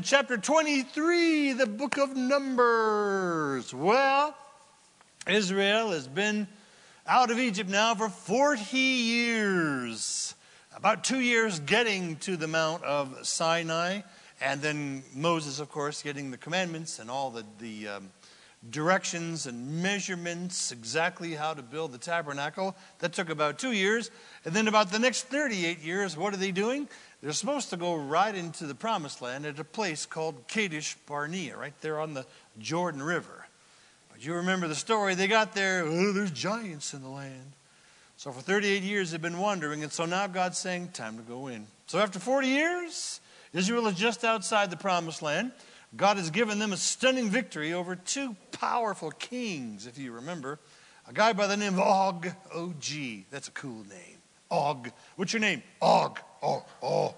in chapter 23, the book of Numbers. Well, Israel has been out of Egypt now for 40 years. About 2 years getting to the Mount of Sinai. And then Moses, of course, getting the commandments and all the directions and measurements, exactly how to build the tabernacle. That took about 2 years. And then about the next 38 years, what are they doing? They're supposed to go right into the promised land at a place called Kadesh Barnea, right there on the Jordan River. But you remember the story. They got there, there's giants in the land. So for 38 years they've been wandering, and so now God's saying, time to go in. So after 40 years, Israel is just outside the promised land. God has given them a stunning victory over two powerful kings, if you remember. A guy by the name of Og, O-G. That's a cool name. Og. What's your name? Og. Oh.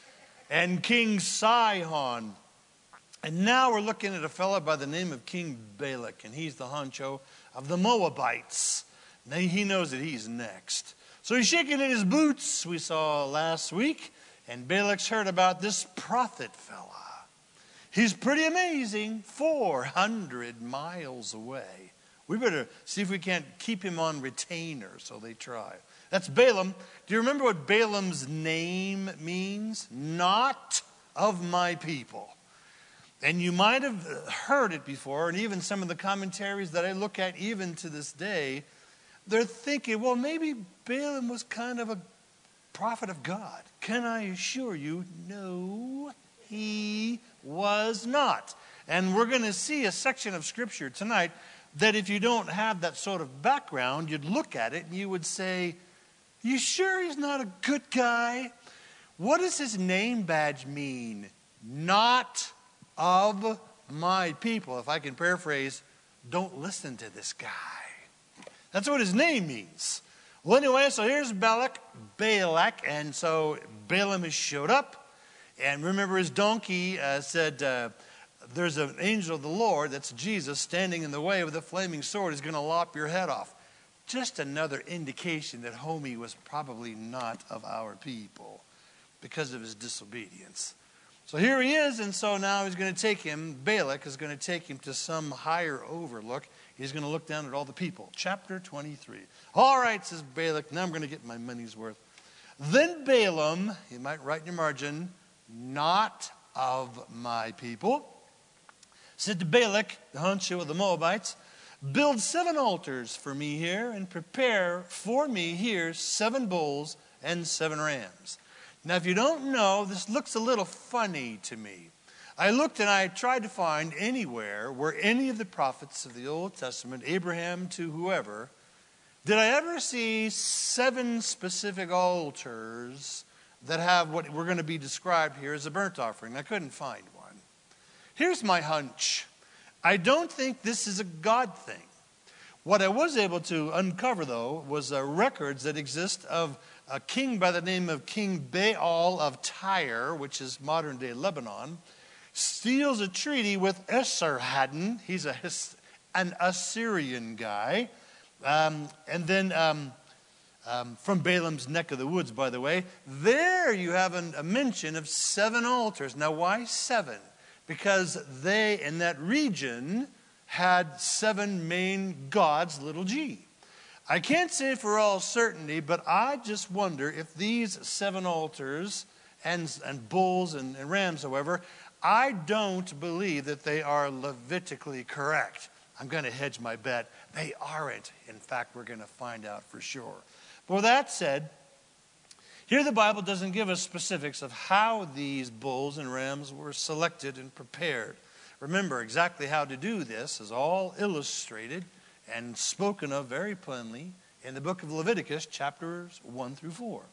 And King Sihon. And now we're looking at a fellow by the name of King Balak. And he's the honcho of the Moabites. Now he knows that he's next. So he's shaking in his boots, we saw last week. And Balak's heard about this prophet fella. He's pretty amazing, 400 miles away. We better see if we can't keep him on retainer, so they try. That's Balaam. Do you remember what Balaam's name means? Not of my people. And you might have heard it before, and even some of the commentaries that I look at even to this day, they're thinking, well, maybe Balaam was kind of a prophet of God. Can I assure you, no, he was not. And we're going to see a section of Scripture tonight that if you don't have that sort of background, you'd look at it and you would say, you sure he's not a good guy? What does his name badge mean? Not of my people. If I can paraphrase, don't listen to this guy. That's what his name means. Well, anyway, so here's Balak, and so Balaam has showed up. And remember, his donkey said, there's an angel of the Lord, that's Jesus, standing in the way with a flaming sword. He's going to lop your head off. Just another indication that homie was probably not of our people because of his disobedience. So here he is, and so now he's going to take him, Balak is going to take him to some higher overlook. He's going to look down at all the people. Chapter 23. All right, says Balak, now I'm going to get my money's worth. Then Balaam, you might write in your margin, not of my people, said to Balak, the honcho of the Moabites, build 7 altars for me here and prepare for me here 7 bulls and 7 rams. Now, if you don't know, this looks a little funny to me. I looked and I tried to find anywhere where any of the prophets of the Old Testament, Abraham to whoever, did I ever see 7 specific altars that have what we're going to be described here as a burnt offering? I couldn't find one. Here's my hunch. I don't think this is a God thing. What I was able to uncover, though, was records that exist of a king by the name of King Baal of Tyre, which is modern-day Lebanon, steals a treaty with Esarhaddon. He's an Assyrian guy. And then from Balaam's neck of the woods, by the way, there you have a mention of 7 altars. Now, why 7? Because they, in that region, had 7 main gods, little g. I can't say for all certainty, but I just wonder if these 7 altars and bulls and rams, however, I don't believe that they are Levitically correct. I'm going to hedge my bet. They aren't. In fact, we're going to find out for sure. But with that said, here the Bible doesn't give us specifics of how these bulls and rams were selected and prepared. Remember, exactly how to do this is all illustrated and spoken of very plainly in the book of Leviticus, chapters 1 through 4.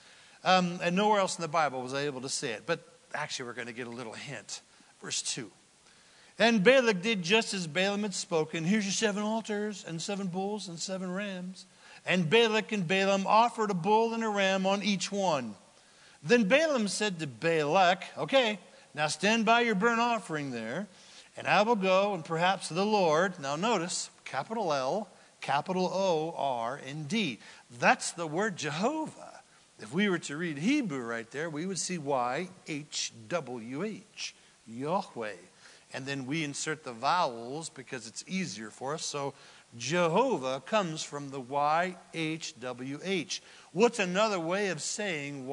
And nowhere else in the Bible was I able to say it. But actually, we're going to get a little hint. Verse 2. And Balak did just as Balaam had spoken. Here's your 7 altars and 7 bulls and 7 rams. And Balak and Balaam offered a bull and a ram on each one. Then Balaam said to Balak, okay, now stand by your burnt offering there, and I will go and perhaps the Lord, now notice, capital L, capital O-R-N-D. That's the word Jehovah. If we were to read Hebrew right there, we would see Y-H-W-H. Yahweh. And then we insert the vowels because it's easier for us. So Jehovah comes from the YHWH. What's another way of saying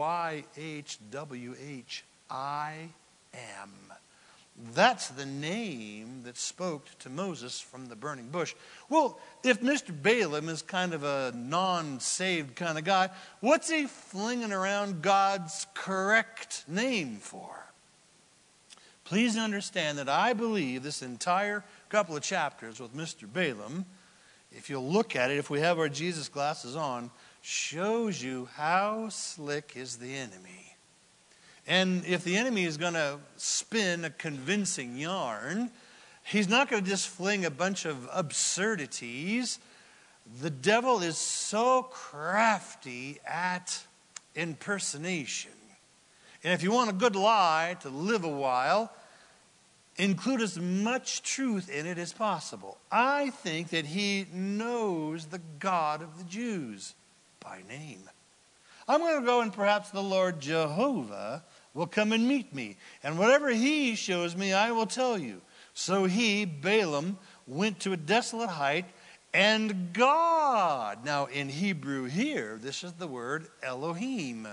YHWH? I am. That's the name that spoke to Moses from the burning bush. Well, if Mr. Balaam is kind of a non-saved kind of guy, what's he flinging around God's correct name for? Please understand that I believe this entire couple of chapters with Mr. Balaam, if you'll look at it, if we have our Jesus glasses on, shows you how slick is the enemy. And if the enemy is going to spin a convincing yarn, he's not going to just fling a bunch of absurdities. The devil is so crafty at impersonation. And if you want a good lie to live a while, include as much truth in it as possible. I think that he knows the God of the Jews by name. I'm going to go and perhaps the Lord Jehovah will come and meet me. And whatever he shows me, I will tell you. So he, Balaam, went to a desolate height, and God. Now in Hebrew here, this is the word Elohim.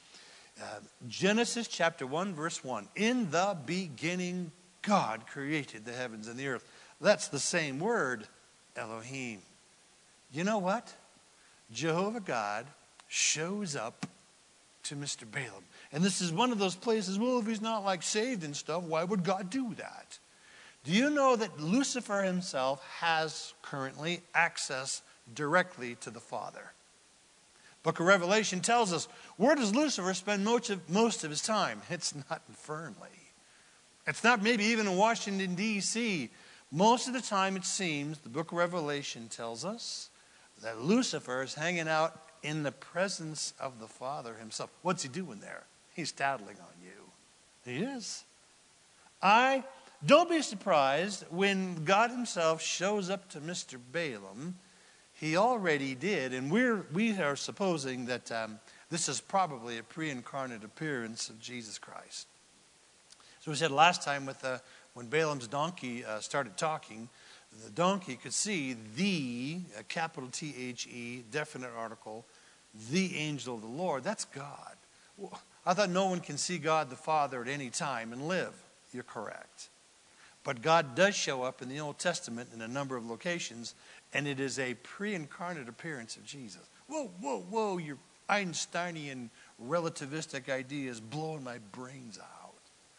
Genesis chapter 1, verse 1. In the beginning, God created the heavens and the earth. That's the same word, Elohim. You know what? Jehovah God shows up to Mr. Balaam. And this is one of those places, well, if he's not like saved and stuff, why would God do that? Do you know that Lucifer himself has currently access directly to the Father? Book of Revelation tells us, where does Lucifer spend most of his time? It's not infernally. It's not maybe even in Washington, D.C. Most of the time, it seems, the book of Revelation tells us that Lucifer is hanging out in the presence of the Father himself. What's he doing there? He's tattling on you. He is. Don't be surprised when God himself shows up to Mr. Balaam. He already did, and we are supposing that this is probably a pre-incarnate appearance of Jesus Christ. So we said last time when Balaam's donkey started talking, the donkey could see the, capital T-H-E, definite article, the angel of the Lord. That's God. Well, I thought no one can see God the Father at any time and live. You're correct. But God does show up in the Old Testament in a number of locations, and it is a pre-incarnate appearance of Jesus. Whoa, your Einsteinian relativistic idea is blowing my brains out.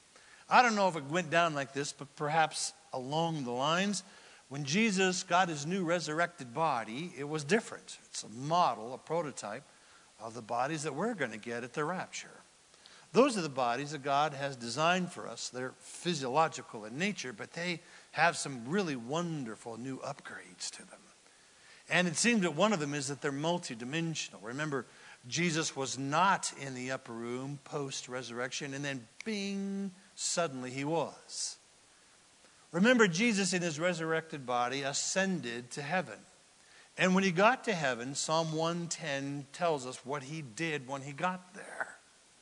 I don't know if it went down like this, but perhaps along the lines, when Jesus got his new resurrected body, it was different. It's a model, a prototype of the bodies that we're going to get at the rapture. Those are the bodies that God has designed for us. They're physiological in nature, but they have some really wonderful new upgrades to them. And it seems that one of them is that they're multidimensional. Remember, Jesus was not in the upper room post-resurrection, and then bing, suddenly he was. Remember, Jesus in his resurrected body ascended to heaven. And when he got to heaven, Psalm 110 tells us what he did when he got there.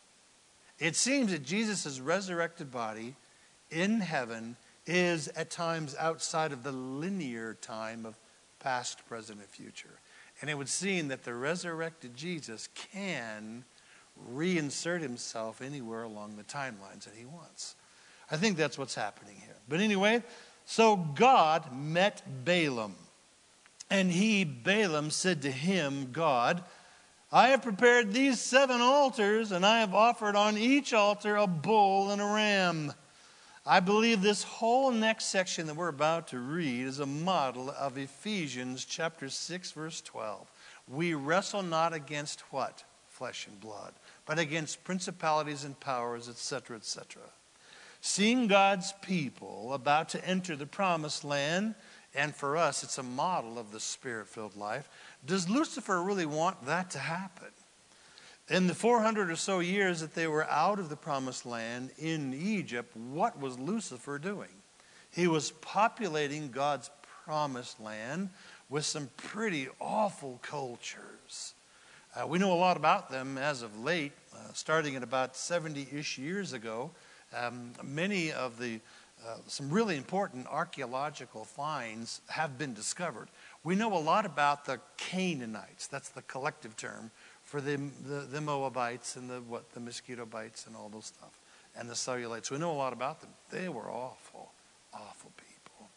It seems that Jesus' resurrected body in heaven is at times outside of the linear time of past, present, and future. And it would seem that the resurrected Jesus can reinsert himself anywhere along the timelines that he wants. I think that's what's happening here. But anyway, so God met Balaam. And Balaam, said to him, God, I have prepared these 7 altars, and I have offered on each altar a bull and a ram. I believe this whole next section that we're about to read is a model of Ephesians chapter 6, verse 12. We wrestle not against what? Flesh and blood, but against principalities and powers, etc., etc. Seeing God's people about to enter the promised land, and for us it's a model of the Spirit-filled life, does Lucifer really want that to happen? In the 400 or so years that they were out of the promised land in Egypt, what was Lucifer doing? He was populating God's promised land with some pretty awful cultures. We know a lot about them as of late, starting at about 70-ish years ago. Many of the some really important archaeological finds have been discovered. We know a lot about the Canaanites. That's the collective term for the Moabites and the mosquito bites and all those stuff. And the Cellulites. We know a lot about them. They were awful, awful people.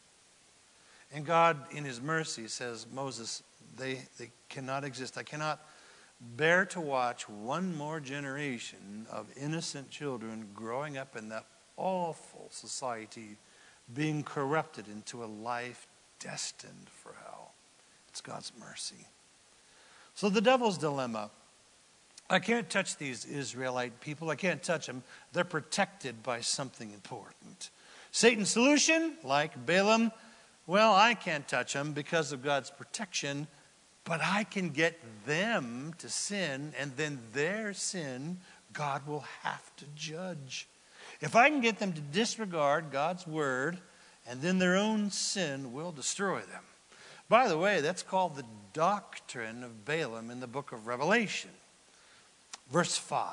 And God, in his mercy, says, Moses, they cannot exist. I cannot bear to watch one more generation of innocent children growing up in that awful society being corrupted into a life destined for hell. It's God's mercy. So the devil's dilemma. I can't touch these Israelite people. I can't touch them. They're protected by something important. Satan's solution, like Balaam, well, I can't touch them because of God's protection, but I can get them to sin, and then their sin, God will have to judge. If I can get them to disregard God's word, and then their own sin will destroy them. By the way, that's called the doctrine of Balaam in the book of Revelation. Verse 5.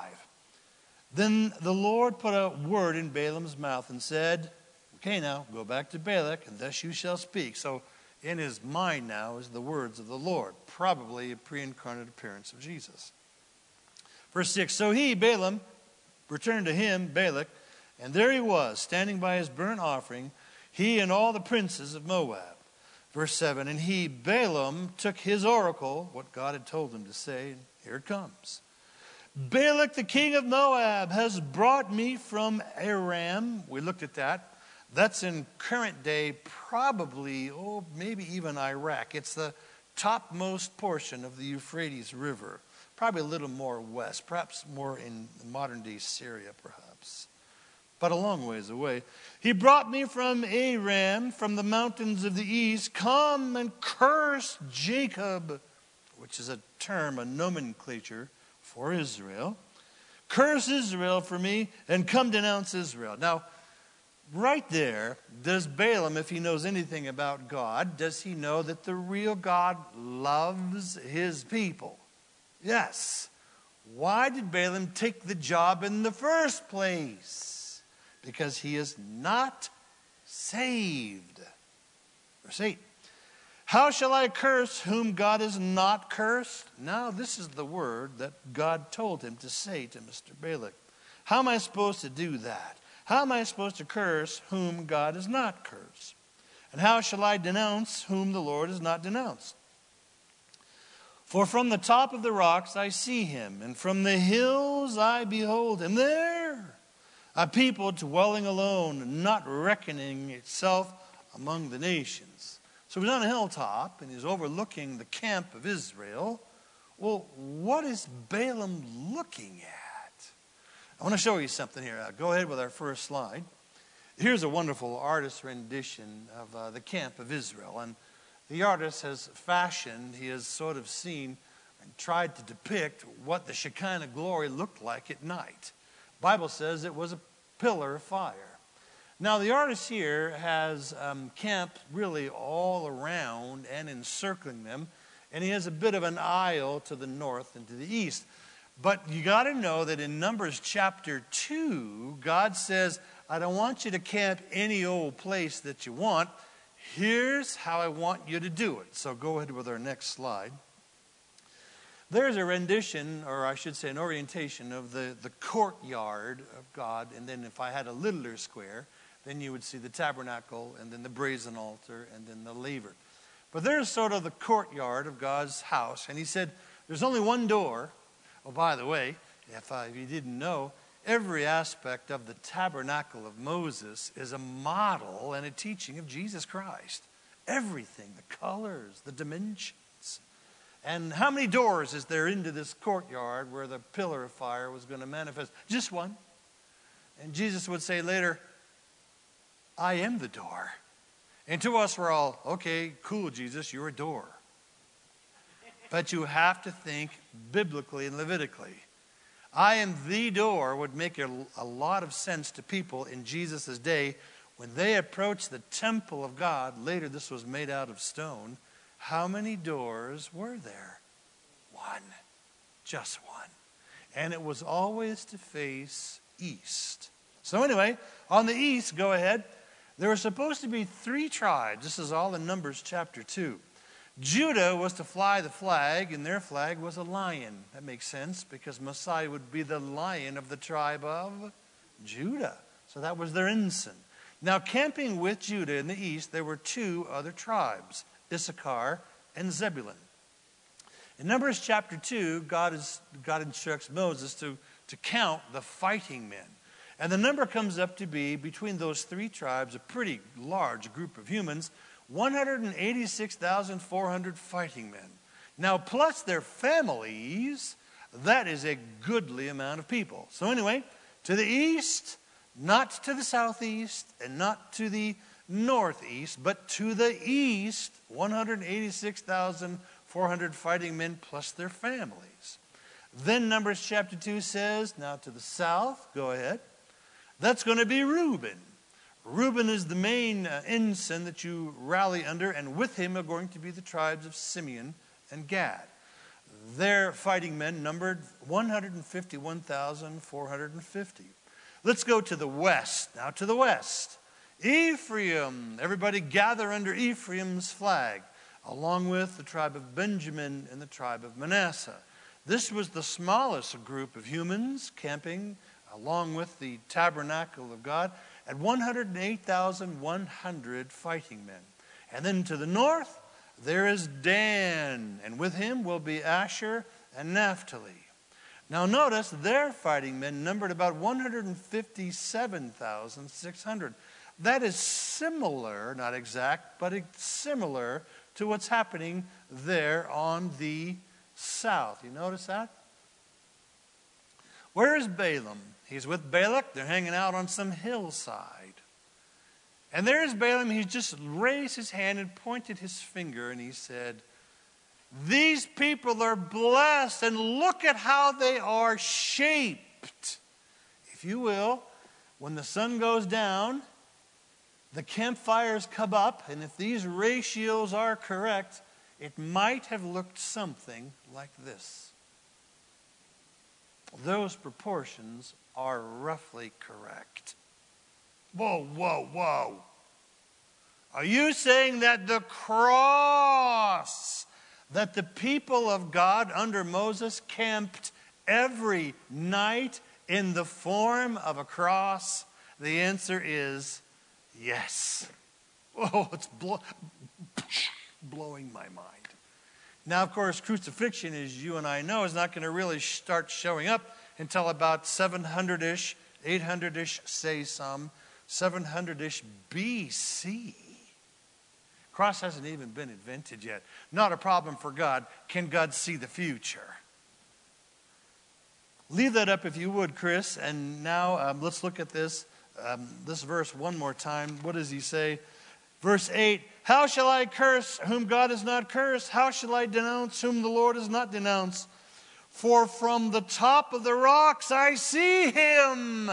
Then the Lord put a word in Balaam's mouth and said, okay, now go back to Balak, and thus you shall speak. So in his mind now is the words of the Lord, probably a pre-incarnate appearance of Jesus. Verse 6. So he, Balaam, returned to him, Balak, and there he was, standing by his burnt offering, he and all the princes of Moab. Verse 7, and he, Balaam, took his oracle, what God had told him to say, and here it comes. Balak, the king of Moab, has brought me from Aram. We looked at that. That's in current day, probably, maybe even Iraq. It's the topmost portion of the Euphrates River. Probably a little more west, perhaps more in modern day Syria, perhaps. But a long ways away. He brought me from Aram, from the mountains of the east. Come and curse Jacob, which is a term, a nomenclature for Israel. Curse Israel for me and come denounce Israel. Now, right there, does Balaam, if he knows anything about God, does he know that the real God loves his people? Yes. Why did Balaam take the job in the first place? Because he is not saved. Verse 8. How shall I curse whom God has not cursed? Now this is the word that God told him to say to Mr. Balak. How am I supposed to do that? How am I supposed to curse whom God has not cursed? And how shall I denounce whom the Lord has not denounced? For from the top of the rocks I see him, and from the hills I behold him. There, a people dwelling alone, not reckoning itself among the nations. So he's on a hilltop, and he's overlooking the camp of Israel. Well, what is Balaam looking at? I want to show you something here. Go ahead with our first slide. Here's a wonderful artist's rendition of the camp of Israel. And the artist has fashioned, he has sort of seen and tried to depict what the Shekinah glory looked like at night. The Bible says it was a pillar of fire. Now the artist here has camped really all around and encircling them. And he has a bit of an aisle to the north and to the east. But you got to know that in Numbers chapter 2, God says, I don't want you to camp any old place that you want. Here's how I want you to do it. So go ahead with our next slide. There's a rendition, or I should say an orientation of the courtyard of God. And then if I had a littler square, then you would see the tabernacle and then the brazen altar and then the laver. But there's sort of the courtyard of God's house. And he said, there's only one door. Oh, by the way, if you didn't know, every aspect of the tabernacle of Moses is a model and a teaching of Jesus Christ. Everything, the colors, the dimensions. And how many doors is there into this courtyard where the pillar of fire was going to manifest? Just one. And Jesus would say later, I am the door. And to us, we're all, okay, cool, Jesus, you're a door. But you have to think biblically and Levitically. I am the door would make a lot of sense to people in Jesus' day when they approached the temple of God. Later, this was made out of stone. How many doors were there? One. Just one. And it was always to face east. So anyway, on the east, go ahead, there were supposed to be 3 tribes. This is all in Numbers chapter 2. Judah was to fly the flag, and their flag was a lion. That makes sense, because Messiah would be the lion of the tribe of Judah. So that was their ensign. Now, camping with Judah in the east, there were 2 other tribes, Issachar and Zebulun. In Numbers chapter 2, God instructs Moses to count the fighting men. And the number comes up to be, between those 3 tribes, a pretty large group of humans, 186,400 fighting men. Now, plus their families, that is a goodly amount of people. So anyway, to the east, not to the southeast, and not to the northeast, but to the east, 186,400 fighting men plus their families. Then Numbers chapter 2 says, now to the south, go ahead, that's going to be Reuben. Reuben is the main ensign that you rally under, and with him are going to be the tribes of Simeon and Gad. Their fighting men numbered 151,450. Let's go to the west. Now to the west. Ephraim. Everybody gather under Ephraim's flag, along with the tribe of Benjamin and the tribe of Manasseh. This was the smallest group of humans camping along with the tabernacle of God at 108,100 fighting men. And then to the north, there is Dan, and with him will be Asher and Naphtali. Now notice their fighting men numbered about 157,600. That is similar, not exact, but it's similar to what's happening there on the south. You notice that? Where is Balaam? He's with Balak. They're hanging out on some hillside. And there's Balaam. He just raised his hand and pointed his finger, and he said, these people are blessed, and look at how they are shaped. If you will, when the sun goes down, the campfires come up, and if these ratios are correct, it might have looked something like this. Those proportions are roughly correct. Whoa, whoa, whoa. Are you saying that the cross that the people of God under Moses camped every night in the form of a cross? The answer is yes. Oh, it's blowing my mind. Now, of course, crucifixion, as you and I know, is not going to really start showing up until about 700-ish, 800-ish, say some, 700-ish BC. Cross hasn't even been invented yet. Not a problem for God. Can God see the future? Leave that up if you would, Chris. And now let's look at this verse one more time. What does he say? Verse 8, how shall I curse whom God has not cursed? How shall I denounce whom the Lord has not denounced? For from the top of the rocks I see him,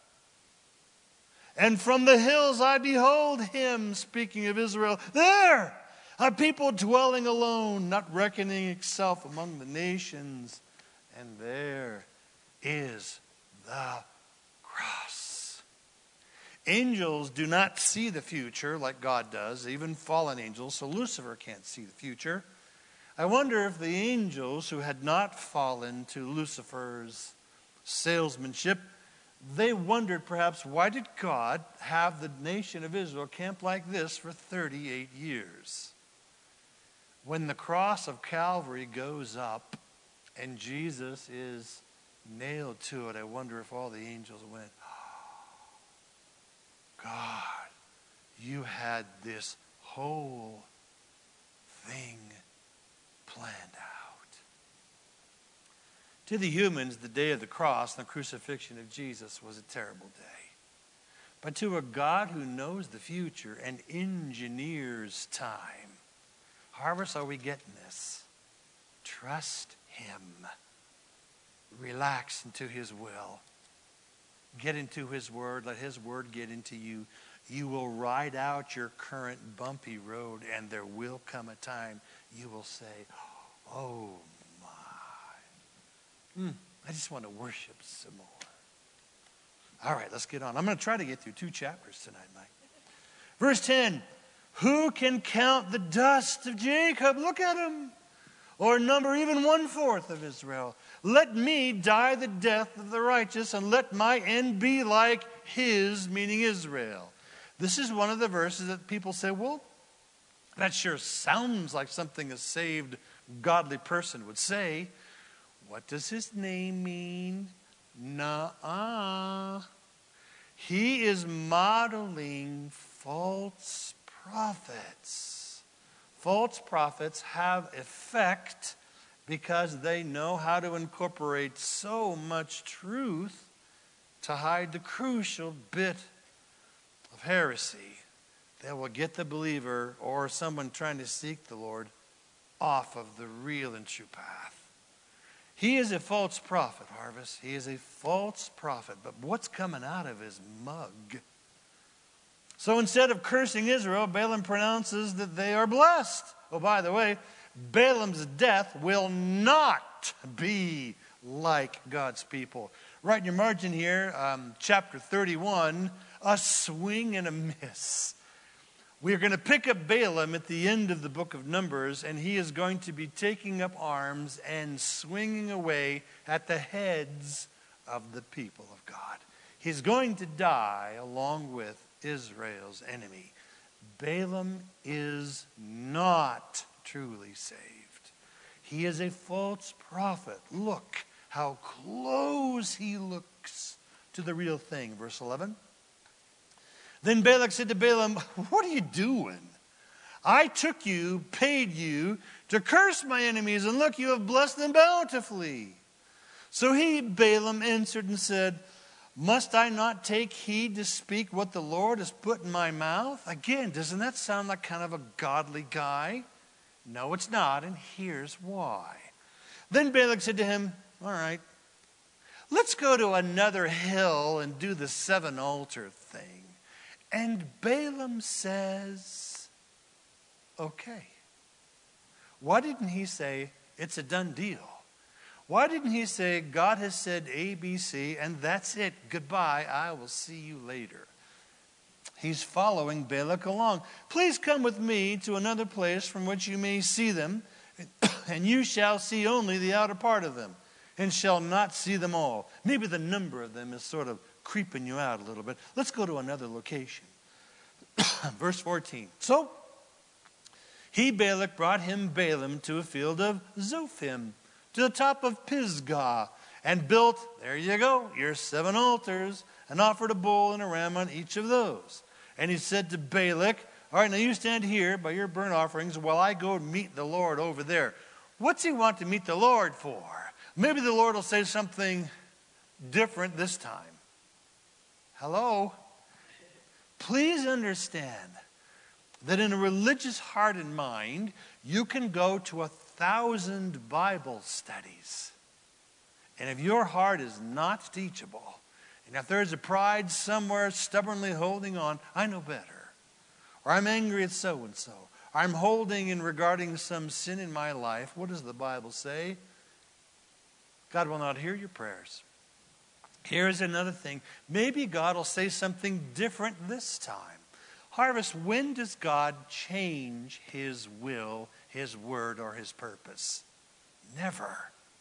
and from the hills I behold him. Speaking of Israel, there, a people dwelling alone, not reckoning itself among the nations. And there is the cross. Angels do not see the future like God does, even fallen angels, so Lucifer can't see the future. I wonder if the angels who had not fallen to Lucifer's salesmanship, they wondered perhaps, why did God have the nation of Israel camp like this for 38 years? When the cross of Calvary goes up and Jesus is nailed to it, I wonder if all the angels went, God, you had this whole thing planned out. To the humans, the day of the cross and the crucifixion of Jesus was a terrible day. But to a God who knows the future and engineers time, Harvest, are we getting this? Trust him. Relax into his will. Get into his word. Let his word get into you. You will ride out your current bumpy road, and there will come a time you will say, oh my. I just want to worship some more. All right, let's get on. I'm going to try to get through 2 chapters tonight, Mike. Verse 10, who can count the dust of Jacob? Look at him. Or number even 1/4 of Israel. Let me die the death of the righteous, and let my end be like his, meaning Israel. This is one of the verses that people say, well, that sure sounds like something a saved, godly person would say. What does his name mean? Nuh-uh. He is modeling false prophets. False prophets have effect because they know how to incorporate so much truth to hide the crucial bit of heresy that will get the believer or someone trying to seek the Lord off of the real and true path. He is a false prophet, Harvest. He is a false prophet. But what's coming out of his mug? So instead of cursing Israel, Balaam pronounces that they are blessed. Oh, by the way, Balaam's death will not be like God's people. Right in your margin here, chapter 31, a swing and a miss. We're going to pick up Balaam at the end of the book of Numbers, and he is going to be taking up arms and swinging away at the heads of the people of God. He's going to die along with Israel's enemy. Balaam is not truly saved. He is a false prophet. Look how close he looks to the real thing. Verse 11. Then Balak said to Balaam, what are you doing? I took you, paid you to curse my enemies, and look, you have blessed them bountifully. So he, Balaam, answered and said, must I not take heed to speak what the Lord has put in my mouth? Again, doesn't that sound like kind of a godly guy? No, it's not, and here's why. Then Balak said to him, all right, let's go to another hill and do the 7 altar thing. And Balaam says, okay. Why didn't he say, it's a done deal? Why didn't he say, God has said A, B, C, and that's it. Goodbye. I will see you later. He's following Balak along. Please come with me to another place from which you may see them, and you shall see only the outer part of them, and shall not see them all. Maybe the number of them is sort of creeping you out a little bit. Let's go to another location. Verse 14. So he, Balak, brought him Balaam to a field of Zophim, to the top of Pisgah, and built, there you go, your 7 altars, and offered a bull and a ram on each of those. And he said to Balak, all right, now you stand here by your burnt offerings while I go and meet the Lord over there. What's he want to meet the Lord for? Maybe the Lord will say something different this time. Hello? Please understand that in a religious heart and mind, you can go to 1,000 Bible studies. And if your heart is not teachable, and if there's a pride somewhere stubbornly holding on, I know better. Or I'm angry at so-and-so. Or I'm holding and regarding some sin in my life. What does the Bible say? God will not hear your prayers. Here's another thing. Maybe God will say something different this time. Harvest, when does God change his will, his word, or his purpose? Never.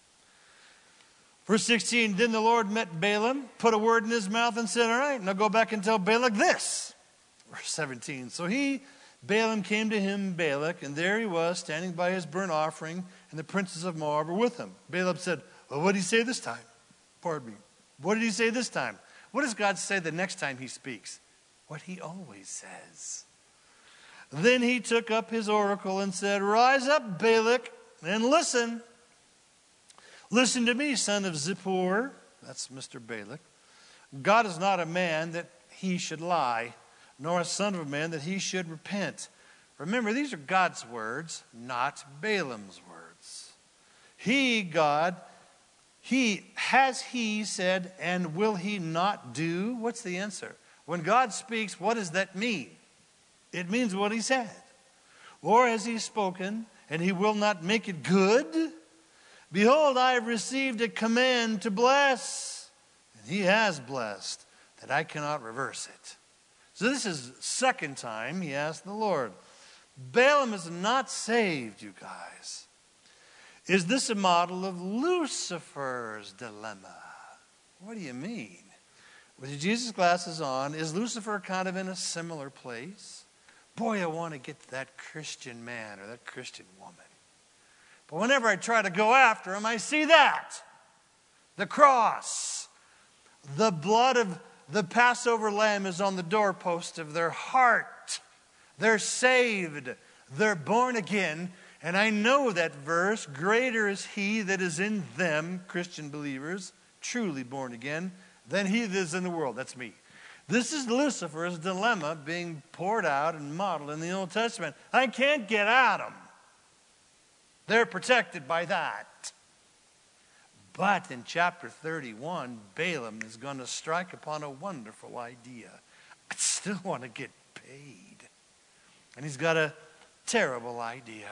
Verse 16, then the Lord met Balaam, put a word in his mouth and said, all right, now go back and tell Balak this. Verse 17, so Balaam came to him, Balak, and there he was standing by his burnt offering, and the princes of Moab were with him. Balaam said, well, what did he say this time? Pardon me. What did he say this time? What does God say the next time he speaks? What he always says. Then he took up his oracle and said, rise up, Balak, and listen. Listen to me, son of Zippor. That's Mr. Balak. God is not a man that he should lie, nor a son of a man that he should repent. Remember, these are God's words, not Balaam's words. He, God, has he said, and will he not do? What's the answer? When God speaks, what does that mean? It means what he said. Or has he spoken, and he will not make it good? Behold, I have received a command to bless, and he has blessed. and I cannot reverse it. So this is the second time he asked the Lord. Balaam is not saved, you guys. Is this a model of Lucifer's dilemma? What do you mean? With your Jesus glasses on, is Lucifer kind of in a similar place? Boy, I want to get to that Christian man or that Christian woman. But whenever I try to go after him, I see that. The cross. The blood of the Passover lamb is on the doorpost of their heart. They're saved. They're born again. And I know that verse, greater is he that is in them, Christian believers, truly born again, than he that is in the world. That's me. This is Lucifer's dilemma being poured out and modeled in the Old Testament. I can't get at them. They're protected by that. But in chapter 31, Balaam is going to strike upon a wonderful idea. I still want to get paid. And he's got a terrible idea.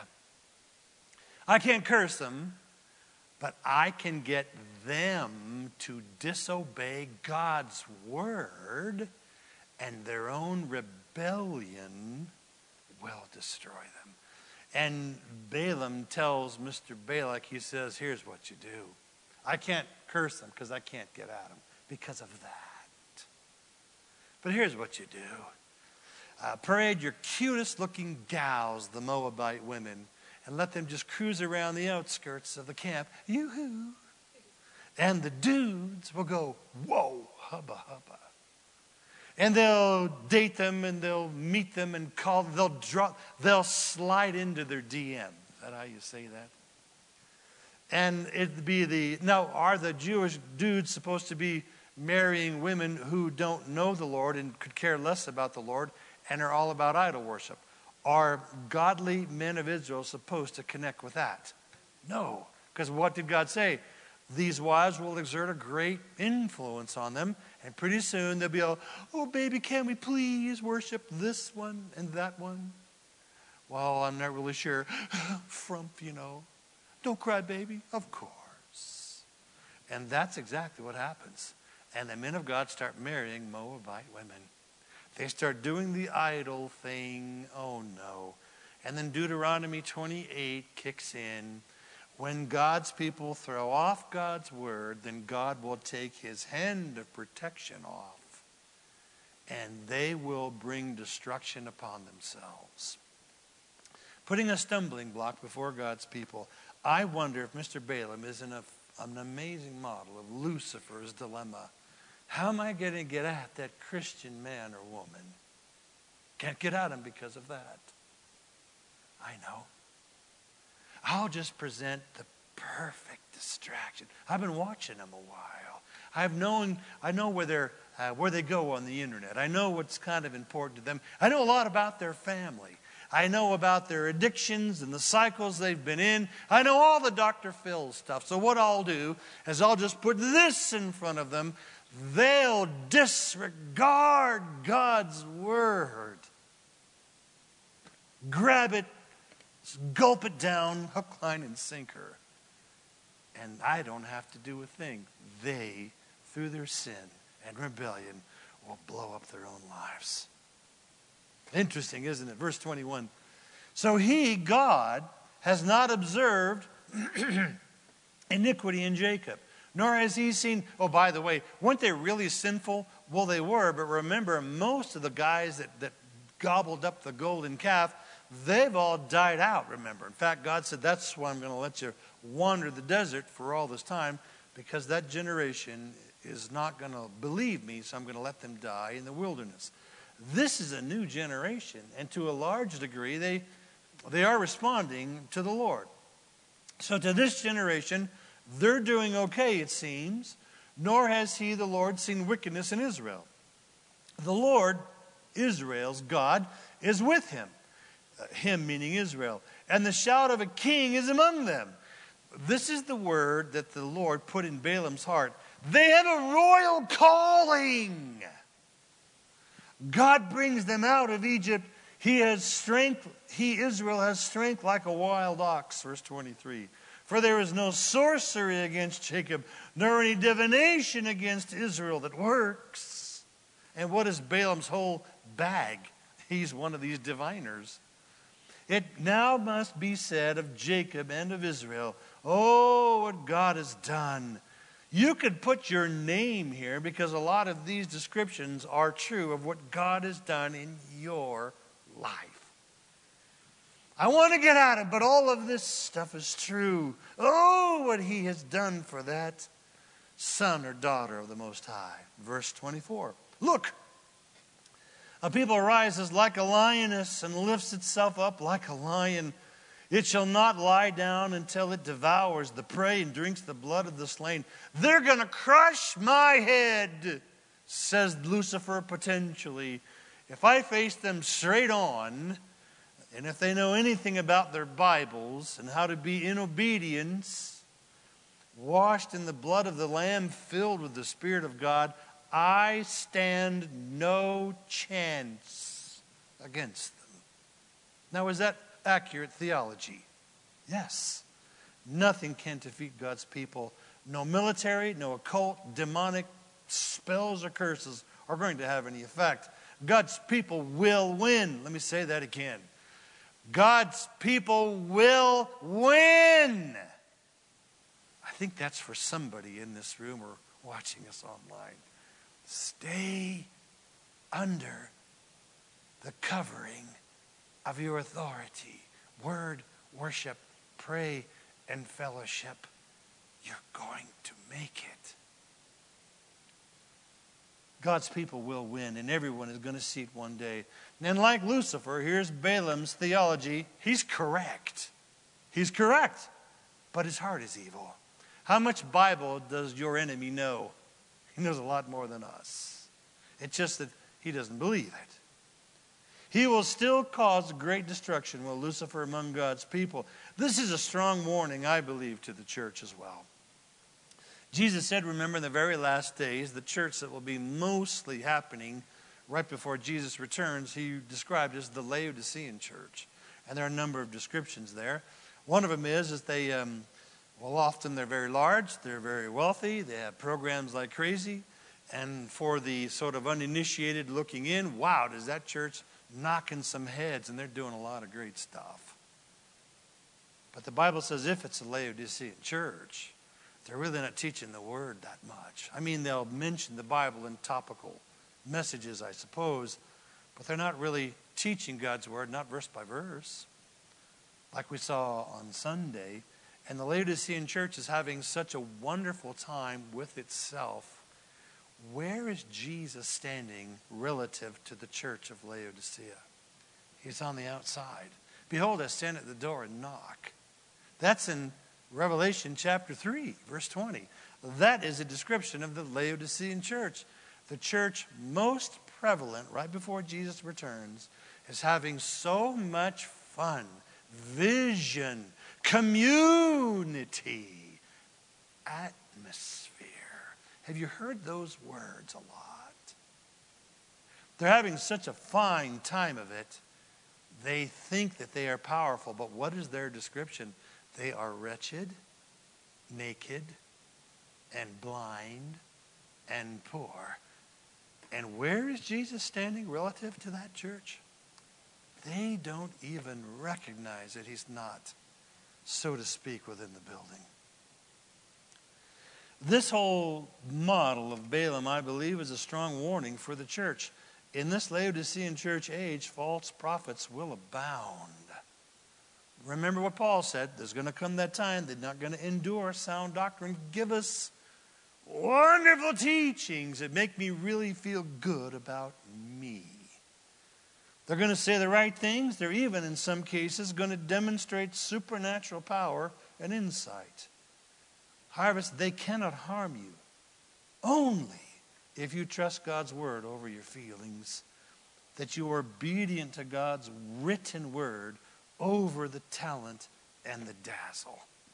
I can't curse them, but I can get them to disobey God's word, and their own rebellion will destroy them. And Balaam tells Mr. Balak, he says, here's what you do. I can't curse them because I can't get at them because of that. But here's what you do. Parade your cutest looking gals, the Moabite women, and let them just cruise around the outskirts of the camp. Yoo-hoo. And the dudes will go, whoa, hubba, hubba. And they'll date them and they'll meet them and call them. They'll slide into their DM. Is that how you say that? And it'd be now, are the Jewish dudes supposed to be marrying women who don't know the Lord and could care less about the Lord and are all about idol worship? Are godly men of Israel supposed to connect with that? No. Because what did God say? These wives will exert a great influence on them. And pretty soon they'll be all, oh, baby, can we please worship this one and that one? Well, I'm not really sure. Frump, you know. Don't cry, baby. Of course. And that's exactly what happens. And the men of God start marrying Moabite women. They start doing the idol thing. Oh, no. And then Deuteronomy 28 kicks in. When God's people throw off God's word, then God will take his hand of protection off. And they will bring destruction upon themselves. Putting a stumbling block before God's people. I wonder if Mr. Balaam isn't an amazing model of Lucifer's dilemma. How am I going to get at that Christian man or woman? Can't get at him because of that. I know. I'll just present the perfect distraction. I've been watching them a while. I know where they go on the internet. I know what's kind of important to them. I know a lot about their family. I know about their addictions and the cycles they've been in. I know all the Dr. Phil stuff. So what I'll do is I'll just put this in front of them. They'll disregard God's word. Grab it, gulp it down, hook, line, and sinker. And I don't have to do a thing. They, through their sin and rebellion, will blow up their own lives. Interesting, isn't it? Verse 21. So he, God, has not observed iniquity in Jacob, nor has he seen, oh, by the way, weren't they really sinful? Well, they were, but remember, most of the guys that gobbled up the golden calf, they've all died out, remember. In fact, God said, that's why I'm going to let you wander the desert for all this time, because that generation is not going to believe me, so I'm going to let them die in the wilderness. This is a new generation, and to a large degree, they are responding to the Lord. So to this generation, they're doing okay, it seems, nor has he, the Lord, seen wickedness in Israel. The Lord, Israel's God, is with him. Him meaning Israel. And the shout of a king is among them. This is the word that the Lord put in Balaam's heart. They have a royal calling. God brings them out of Egypt. He has strength. Israel has strength like a wild ox. Verse 23. For there is no sorcery against Jacob, nor any divination against Israel that works. And what is Balaam's whole bag? He's one of these diviners. It now must be said of Jacob and of Israel, oh, what God has done. You could put your name here because a lot of these descriptions are true of what God has done in your life. I want to get at it, but all of this stuff is true. Oh, what he has done for that son or daughter of the Most High. Verse 24. Look, a people rises like a lioness and lifts itself up like a lion. It shall not lie down until it devours the prey and drinks the blood of the slain. They're going to crush my head, says Lucifer potentially. If I face them straight on, and if they know anything about their Bibles and how to be in obedience, washed in the blood of the Lamb, filled with the Spirit of God, I stand no chance against them. Now, is that accurate theology? Yes. Nothing can defeat God's people. No military, no occult, demonic spells or curses are going to have any effect. God's people will win. Let me say that again. God's people will win. I think that's for somebody in this room or watching us online. Stay under the covering of your authority. Word, worship, pray, and fellowship. You're going to make it. God's people will win, and everyone is going to see it one day. And like Lucifer, here's Balaam's theology. He's correct. He's correct, but his heart is evil. How much Bible does your enemy know? He knows a lot more than us. It's just that he doesn't believe it. He will still cause great destruction, will Lucifer, among God's people. This is a strong warning, I believe, to the church as well. Jesus said, remember, in the very last days, the church that will be mostly happening right before Jesus returns, he described as the Laodicean church. And there are a number of descriptions there. One of them is they, often they're very large, they're very wealthy, they have programs like crazy. And for the sort of uninitiated looking in, wow, does that church knocking some heads, and they're doing a lot of great stuff. But the Bible says if it's a Laodicean church, they're really not teaching the word that much. I mean, they'll mention the Bible in topical messages, I suppose, but they're not really teaching God's word, not verse by verse, like we saw on Sunday. And the Laodicean church is having such a wonderful time with itself. Where is Jesus standing relative to the church of Laodicea? He's on the outside. Behold, I stand at the door and knock. That's in Revelation chapter 3, verse 20. That is a description of the Laodicean church. The church most prevalent right before Jesus returns is having so much fun, vision, community, atmosphere. Have you heard those words a lot? They're having such a fine time of it. They think that they are powerful, but what is their description? They are wretched, naked, and blind, and poor. And where is Jesus standing relative to that church? They don't even recognize that he's not, so to speak, within the building. This whole model of Balaam, I believe, is a strong warning for the church. In this Laodicean church age, false prophets will abound. Remember what Paul said. There's going to come that time they're not going to endure sound doctrine. Give us wonderful teachings that make me really feel good about me. They're going to say the right things. They're even, in some cases, going to demonstrate supernatural power and insight. However, they cannot harm you only if you trust God's word over your feelings, that you are obedient to God's written word over the talent and the dazzle.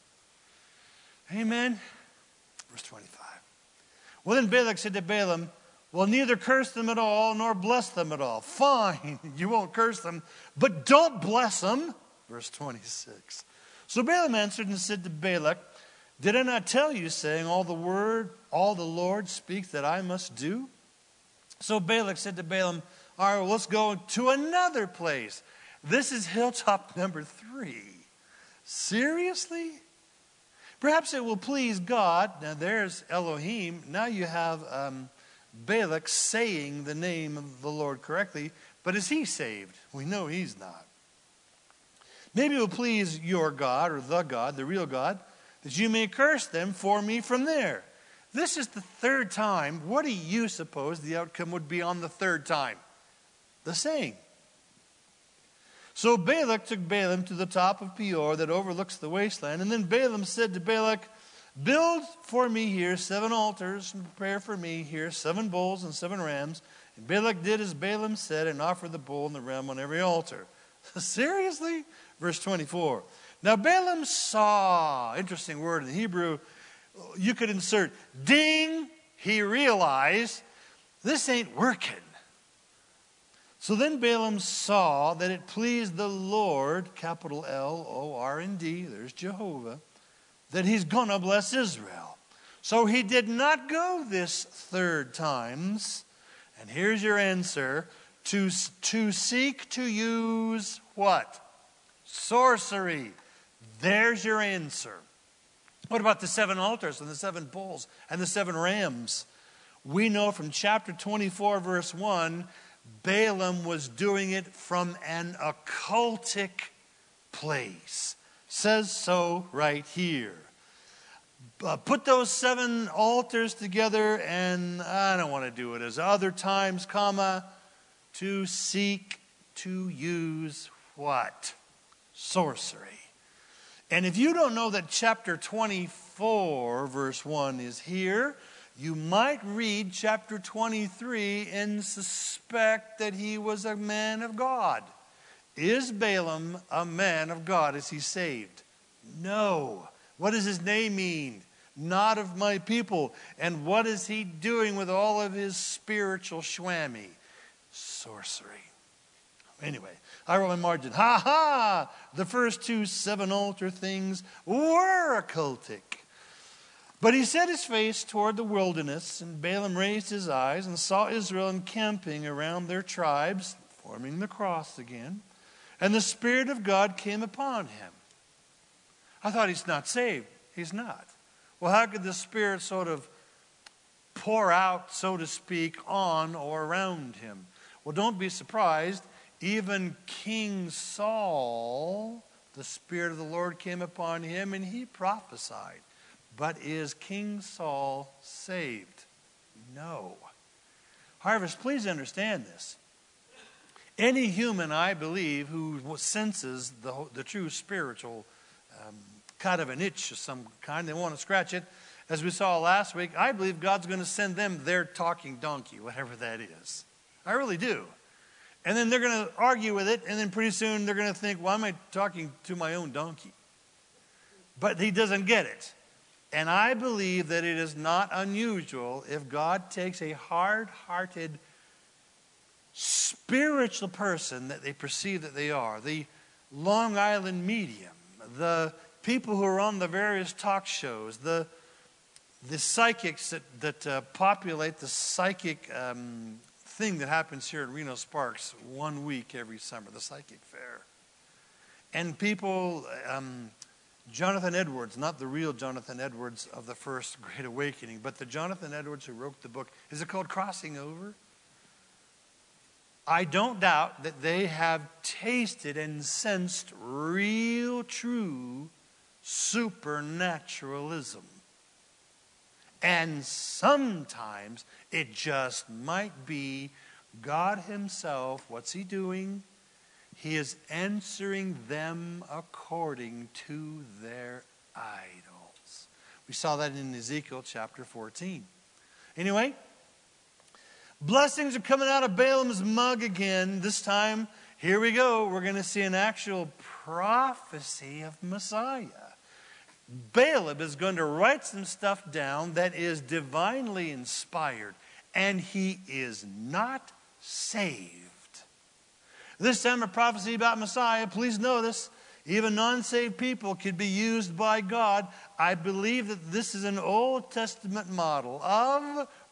Amen? Verse 25. Well, then Balak said to Balaam, well, neither curse them at all nor bless them at all. Fine, you won't curse them, but don't bless them. Verse 26. So Balaam answered and said to Balak, did I not tell you, saying, all the Lord speaks that I must do? So Balak said to Balaam, all right, well, let's go to another place. This is hilltop number 3. Seriously? Perhaps it will please God. Now there's Elohim. Now you have Balak saying the name of the Lord correctly. But is he saved? We know he's not. Maybe it will please your God, or the God, the real God, that you may curse them for me from there. This is the 3rd time. What do you suppose the outcome would be on the 3rd time? The same. So Balak took Balaam to the top of Peor that overlooks the wasteland. And then Balaam said to Balak, build for me here 7 altars and prepare for me here 7 bulls and 7 rams. And Balak did as Balaam said and offered the bull and the ram on every altar. Seriously? Verse 24. Now Balaam saw, interesting word in Hebrew, you could insert ding, he realized this ain't working. So then Balaam saw that it pleased the Lord, capital L-O-R-D, there's Jehovah, that he's going to bless Israel. So he did not go this 3rd times. And here's your answer. To seek to use what? Sorcery. There's your answer. What about the 7 altars and the 7 bulls and the 7 rams? We know from chapter 24, verse 1, Balaam was doing it from an occultic place. Says so right here. Put those 7 altars together, and I don't want to do it as other times, comma, to seek to use what? Sorcery. And if you don't know that chapter 24, verse 1 is here, you might read chapter 23 and suspect that he was a man of God. Is Balaam a man of God? Is he saved? No. What does his name mean? Not of my people. And what is he doing with all of his spiritual shwammy? Sorcery. Anyway, I wrote my margin. Ha ha! The first 2 7 altar things were occultic. But he set his face toward the wilderness, and Balaam raised his eyes and saw Israel encamping around their tribes, forming the cross again. And the Spirit of God came upon him. I thought he's not saved. He's not. Well, how could the Spirit sort of pour out, so to speak, on or around him? Well, don't be surprised. Even King Saul, the Spirit of the Lord came upon him, and he prophesied. But is King Saul saved? No. Harvest, please understand this. Any human, I believe, who senses the true spiritual kind of an itch of some kind, they want to scratch it, as we saw last week, I believe God's going to send them their talking donkey, whatever that is. I really do. And then they're going to argue with it, and then pretty soon they're going to think, why am I talking to my own donkey? But he doesn't get it. And I believe that it is not unusual if God takes a hard-hearted, spiritual person that they perceive that they are, the Long Island medium, the people who are on the various talk shows, the psychics that populate the psychic thing that happens here at Reno Sparks 1 week every summer, the psychic fair. And people... Jonathan Edwards, not the real Jonathan Edwards of the First Great Awakening, but the Jonathan Edwards who wrote the book. Is it called Crossing Over? I don't doubt that they have tasted and sensed real, true supernaturalism. And sometimes it just might be God himself. What's he doing? He is answering them according to their idols. We saw that in Ezekiel chapter 14. Anyway, blessings are coming out of Balaam's mug again. This time, here we go. We're going to see an actual prophecy of Messiah. Balaam is going to write some stuff down that is divinely inspired, and he is not saved. This time a prophecy about Messiah, please notice, even non-saved people could be used by God. I believe that this is an Old Testament model of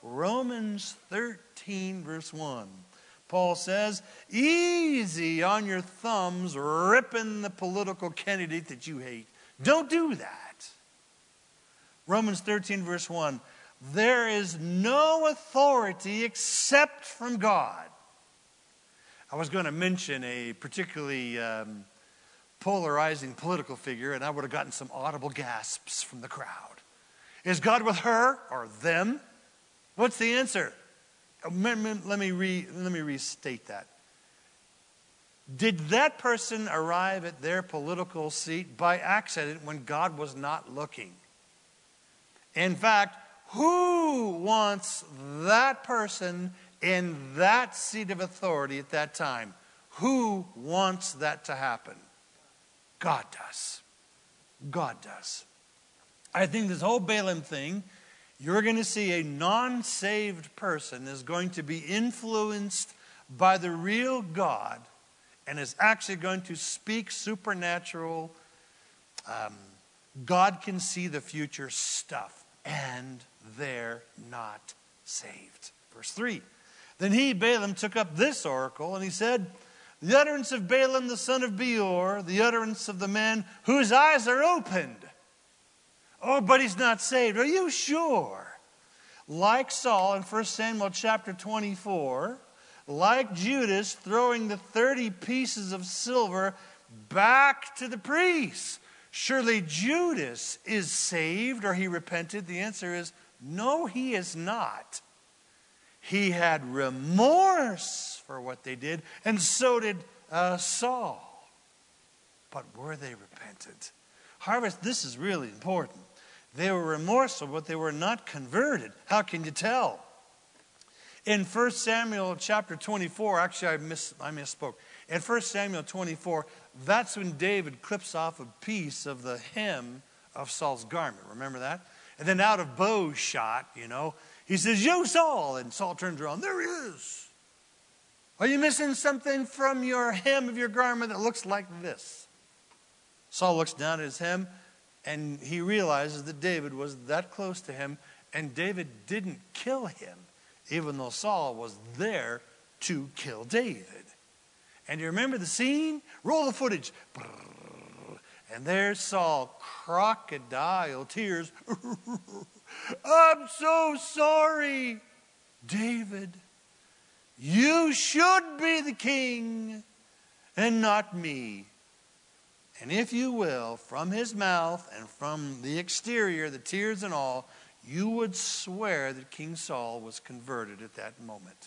Romans 13, verse 1. Paul says, easy on your thumbs ripping the political candidate that you hate. Don't do that. Romans 13, verse 1. There is no authority except from God. I was going to mention a particularly polarizing political figure, and I would have gotten some audible gasps from the crowd. Is God with her or them? What's the answer? Let me restate that. Did that person arrive at their political seat by accident when God was not looking? In fact, who wants that person in that seat of authority at that time? Who wants that to happen? God does. God does. I think this whole Balaam thing, you're going to see a non-saved person is going to be influenced by the real God and is actually going to speak supernatural, God can see the future stuff, and they're not saved. Verse 3. Then he, Balaam, took up this oracle, and he said, the utterance of Balaam, the son of Beor, the utterance of the man whose eyes are opened. Oh, but he's not saved. Are you sure? Like Saul in 1 Samuel chapter 24, like Judas throwing the 30 pieces of silver back to the priests. Surely Judas is saved, or he repented. The answer is no, he is not. He had remorse for what they did, and so did Saul. But were they repentant? Harvest, this is really important. They were remorseful, but they were not converted. How can you tell? In 1 Samuel chapter 24, actually I misspoke. In 1 Samuel 24, that's when David clips off a piece of the hem of Saul's garment. Remember that? And then out of bow shot, he says, "Yo, Saul!" And Saul turns around. There he is. Are you missing something from your hem of your garment that looks like this? Saul looks down at his hem, and he realizes that David was that close to him, and David didn't kill him, even though Saul was there to kill David. And you remember the scene? Roll the footage. And there's Saul, crocodile tears. I'm so sorry, David. You should be the king and not me. And if you will, from his mouth and from the exterior, the tears and all, you would swear that King Saul was converted at that moment.